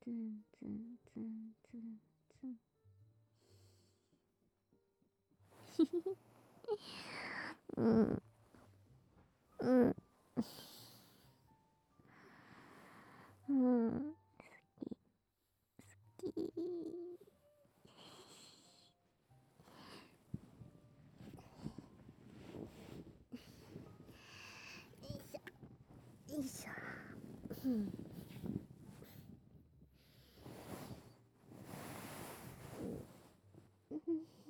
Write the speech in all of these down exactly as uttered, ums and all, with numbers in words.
ツンツンツンツンツン。うんうんうん、好き。よいしょ。うん。うん。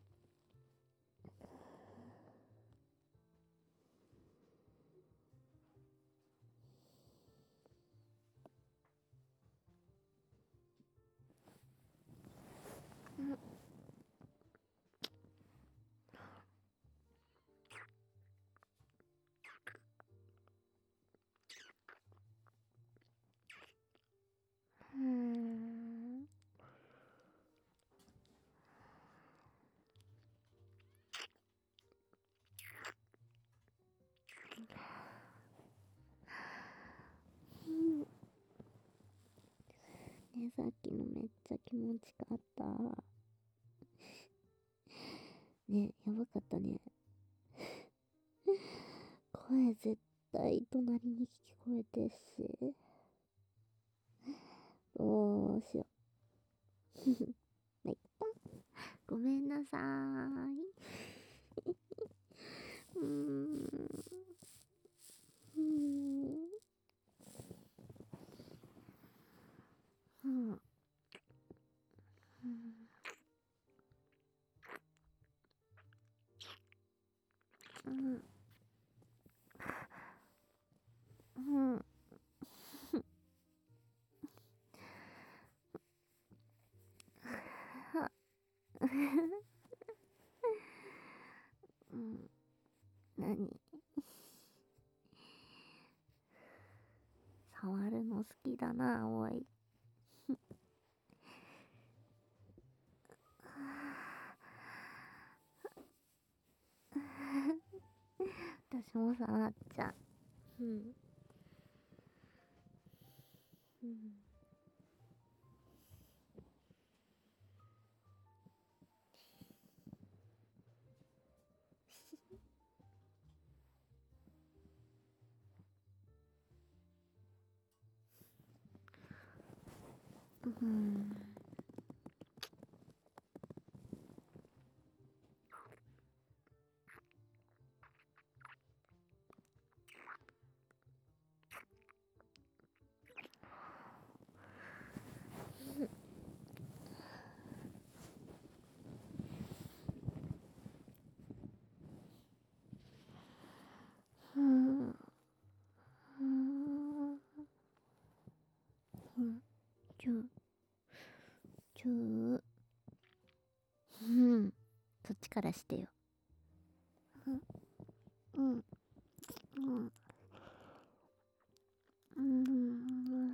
うん。ね、さっきのめっちゃ気持ちかった。ね、やばかったね。声絶対隣に聞こえてし。どうしよう。まあ、いった。ごめんなさーい。うーん。うーん。うん。うん。うん。うん。うん。何？触るの好きだな、おい。私も触っちゃう。うん。うん。うん。うん。うん。うん。ちょ、ちょ、うん。そっちからしてよ。うん。うん。うん。うん。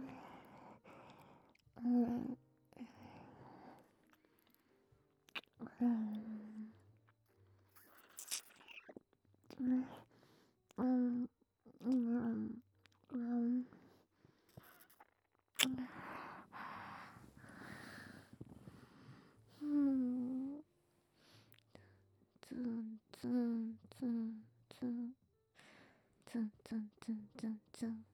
うん。うん。うん。うん。うん。うん。うん。ツンツンツンツンツンツンツンツンツン。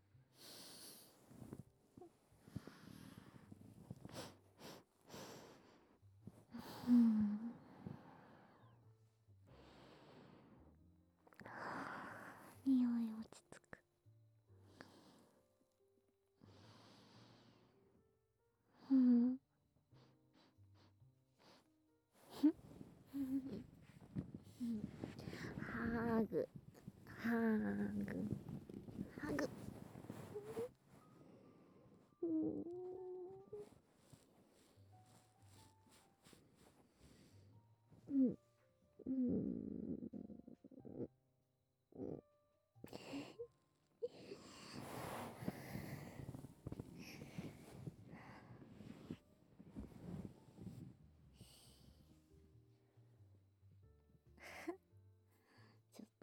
うん。匂い落ち着く。うん。ハグハグハグ。うん。うんうんうん。ちょっ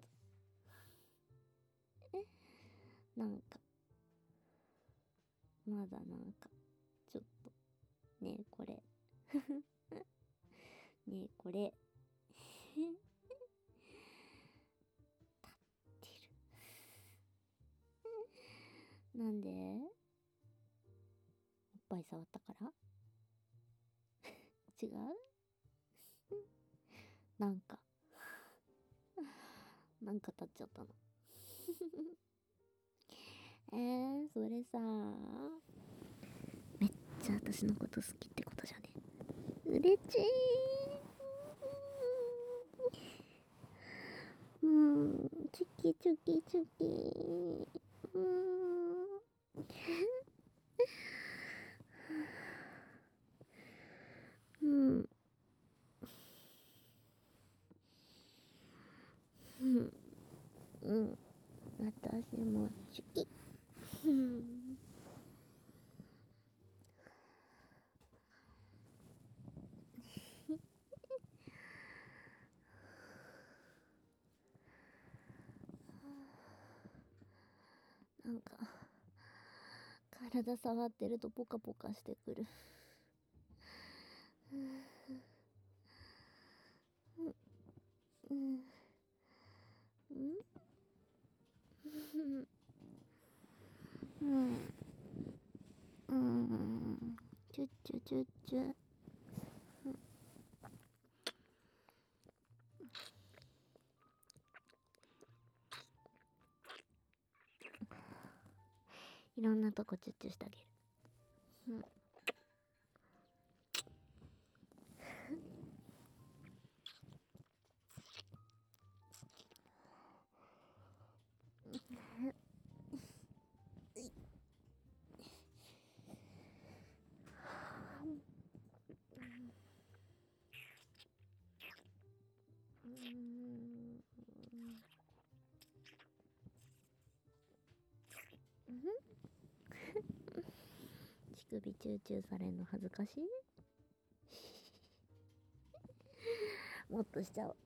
となんかまだなんかちょっと。ねえ、これ。ねえ、これ。立ってる。なんで？おっぱい触ったから？違う？なんか。なんか立っちゃったの。えー、それさ、めっちゃ私のこと好きってことじゃね？うれちー。うん、チュキチュキチュキ。うん。うん。うん。うん。私もチュキ。うん。なんか、体触ってるとポカポカしてくる。うん。うん。うん。うん。うん。チュッチュチュッチュ。いろんなとこチュッチュしてあげる。うん。乳首チューチューされんの恥ずかしい？もっとしちゃおう。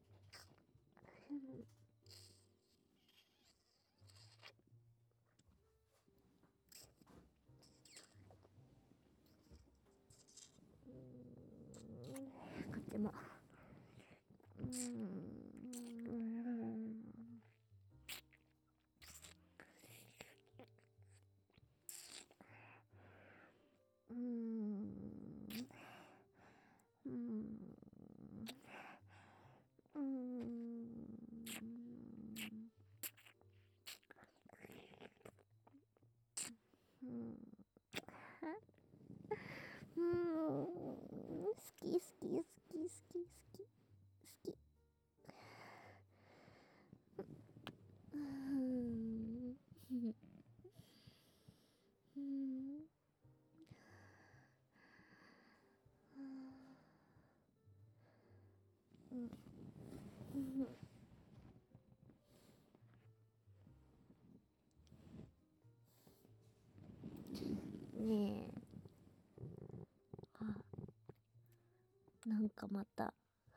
こっちも。うん。うん。うん。うん。うん。うん。好き好き好き好き好き好き。うん。うん。うん。ねえ。あ、なんかまた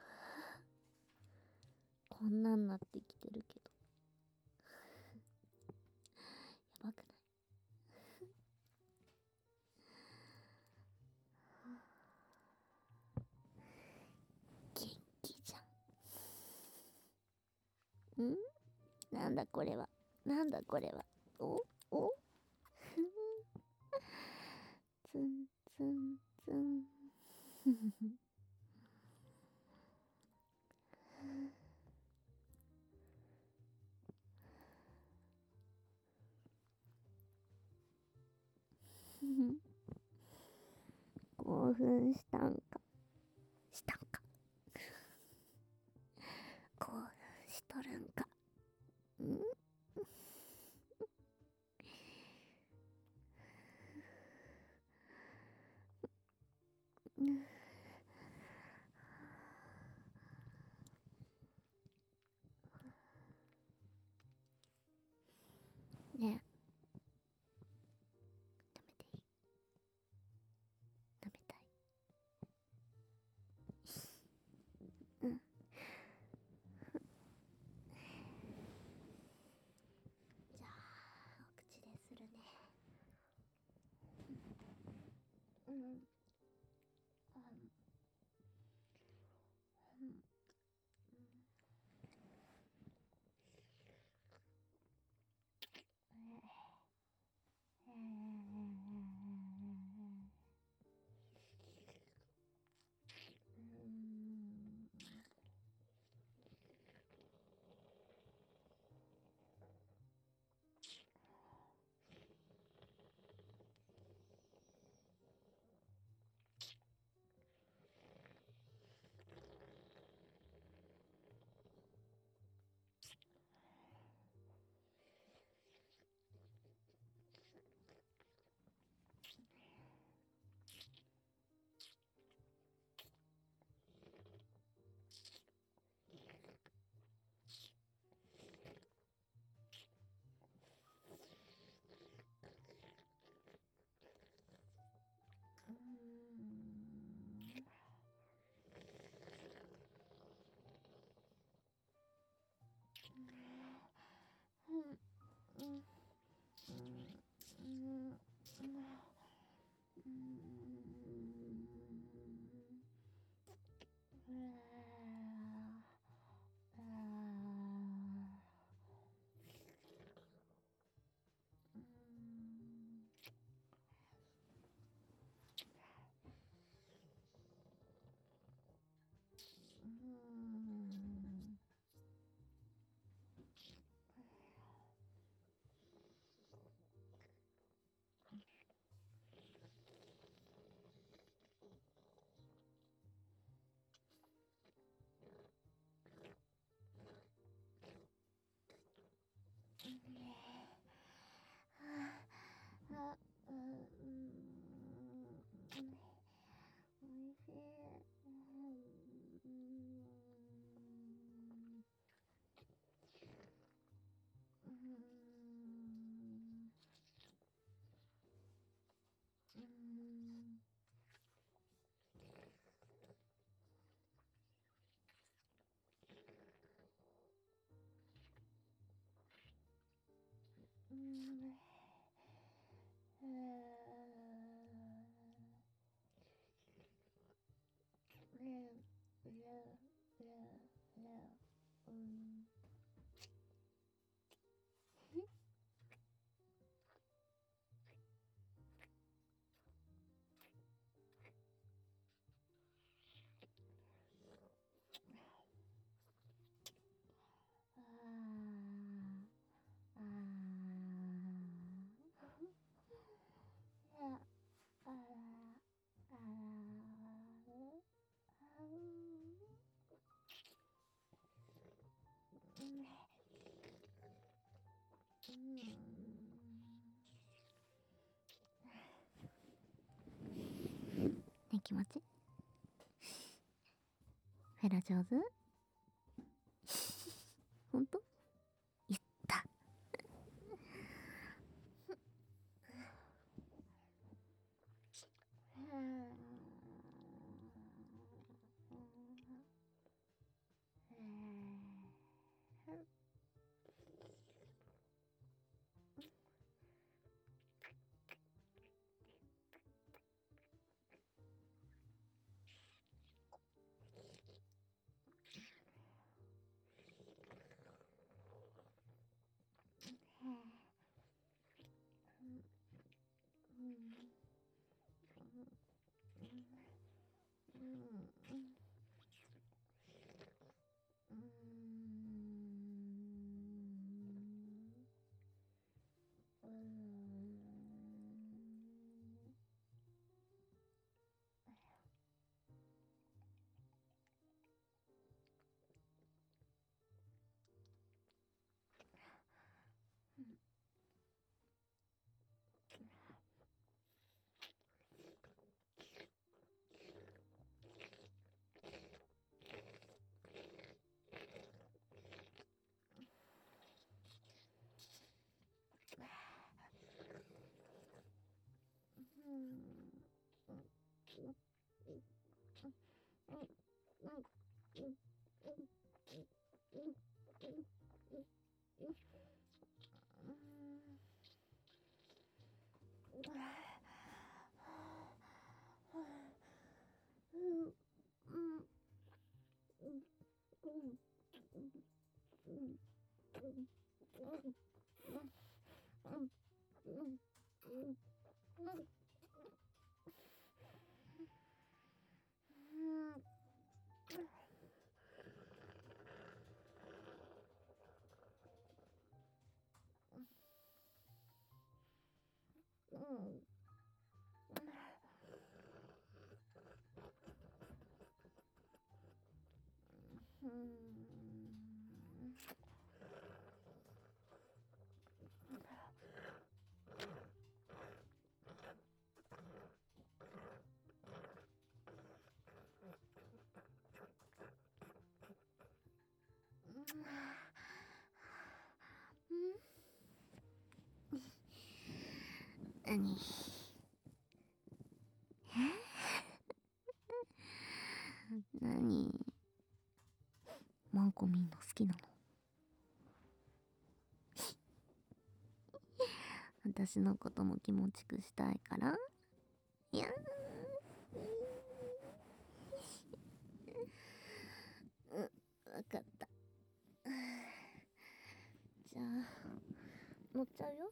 こんなんなってきてるけど、やばくない？元気じゃん。ん？なんだこれは。なんだこれは。おおツンツンツン。興奮したんかしたんか興奮しとるんか。ん？ねえ、食べていい？食べたい？うん。 ね、気持ちフェラ上手ほんと言った何？何？マンコミンの好きなの？私のことも気持ちくしたいから？いやー、うん、わかった。じゃあ乗っちゃうよ。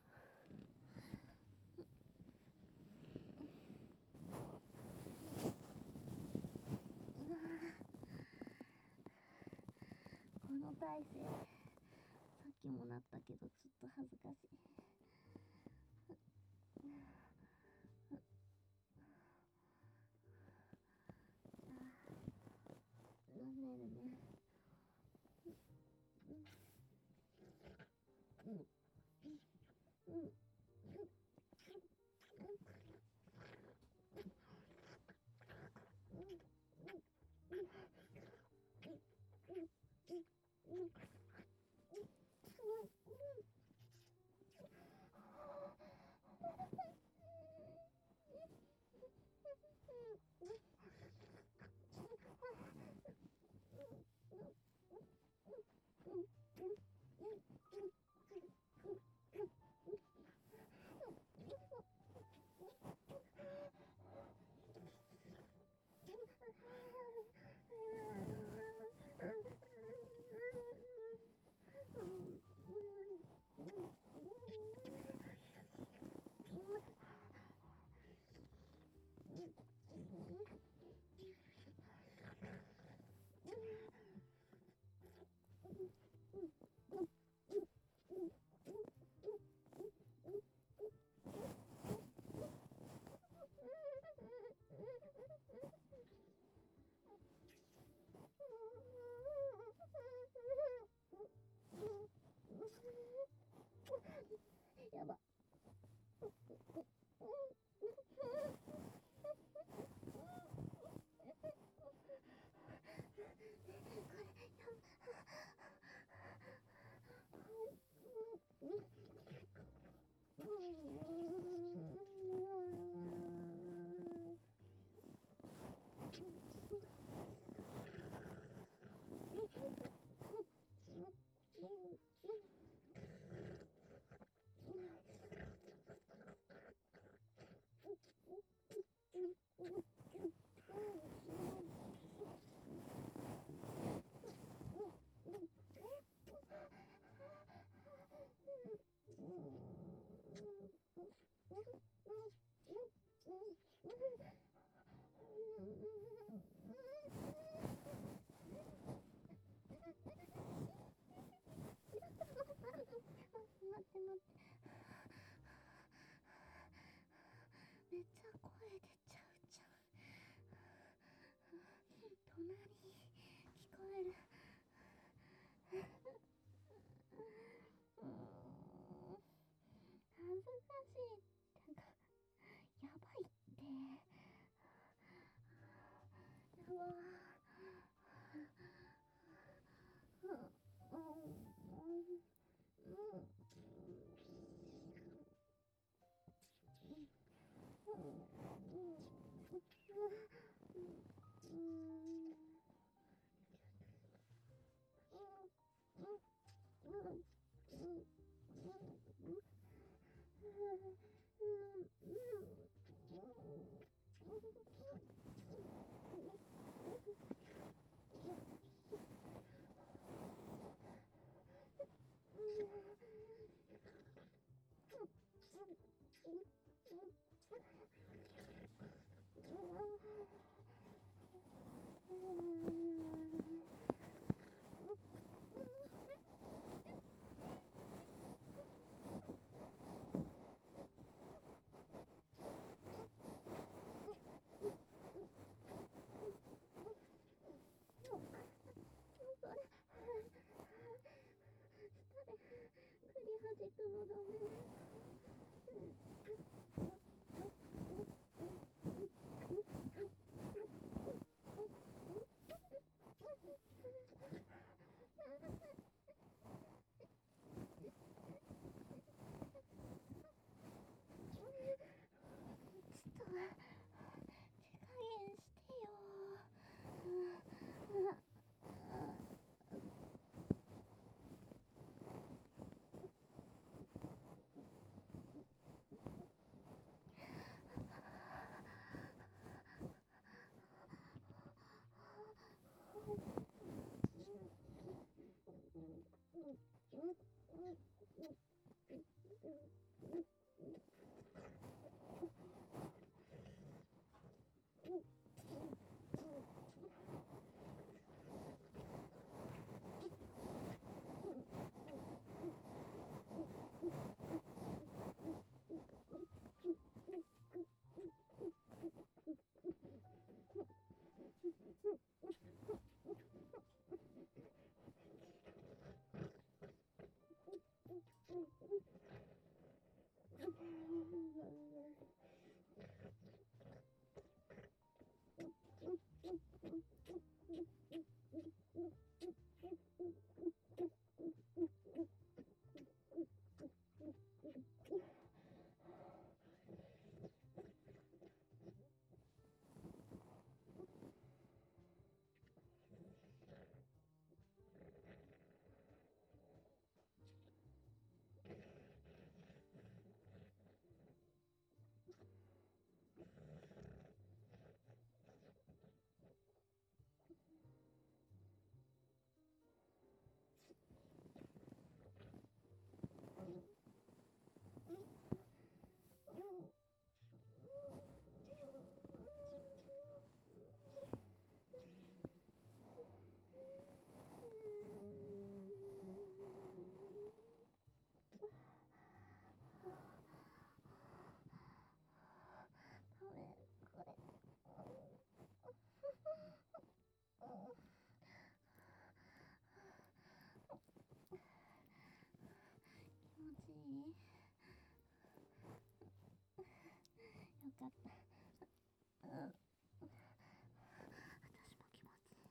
この体勢さっきもなったけどちょっと恥ずかしい。飲めるね。うんうんうんやば。めっちゃ声出ちゃうじゃん。隣聞こえる。うーん、恥ずかしい。なんかやばいって。やばー。うんうんうん弾くのダメ。 かった。うん、私も気持ちいい。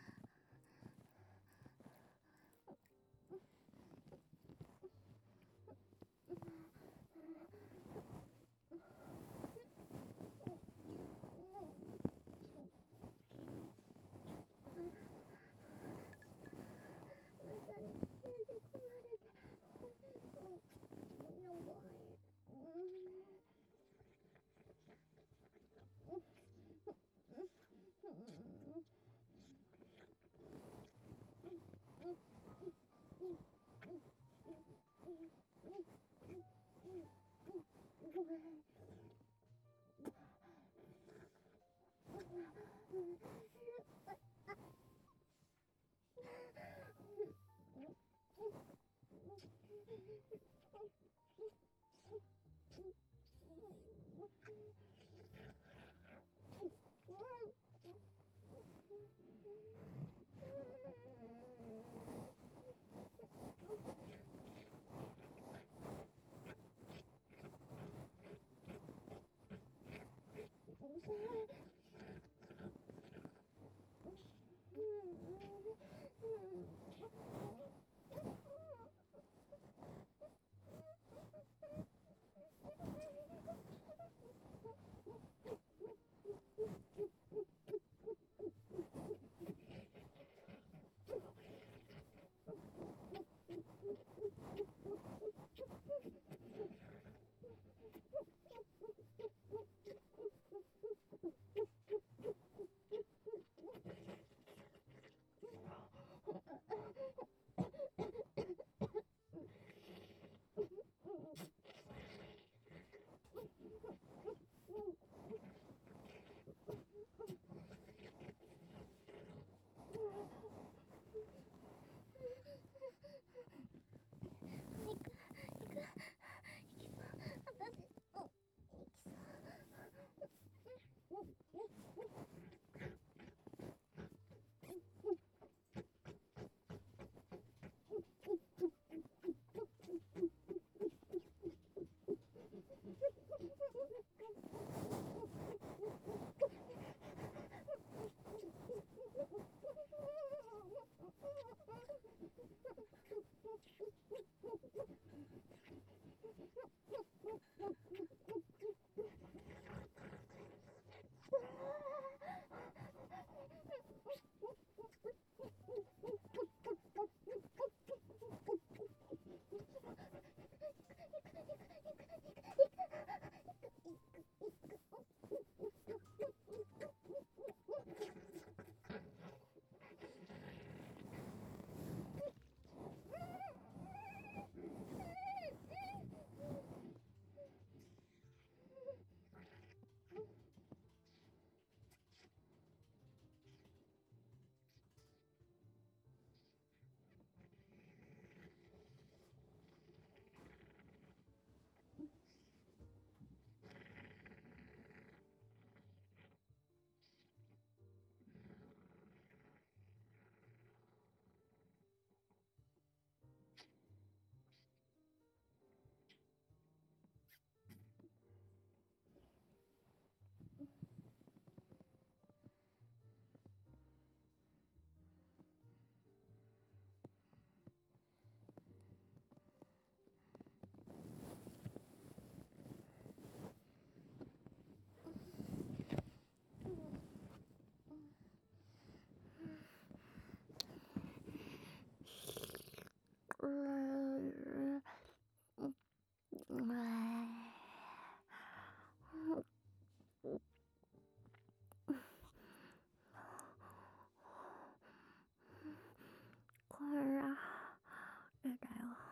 こら、えだよ。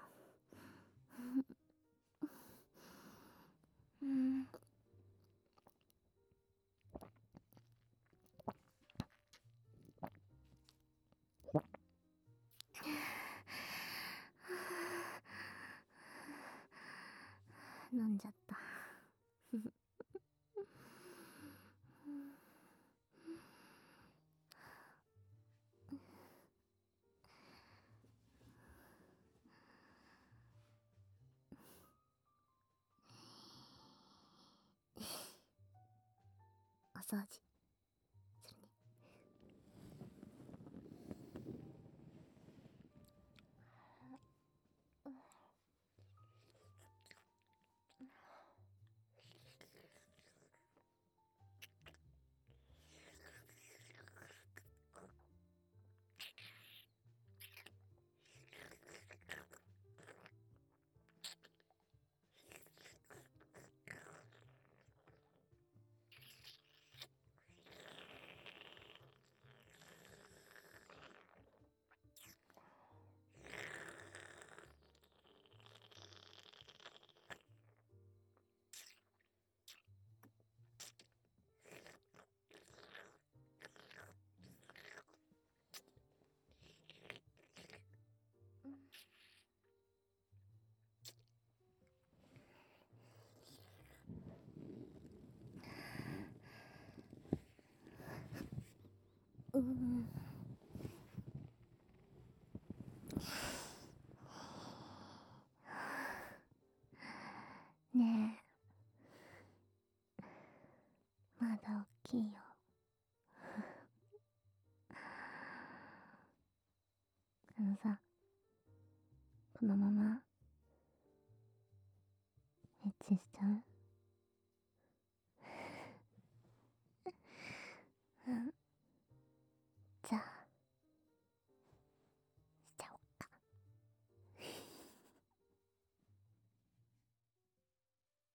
うん。飲んじゃった。 サージするね。うん。ねえ、まだ大きいよ。あのさ、このままエッチしちゃう？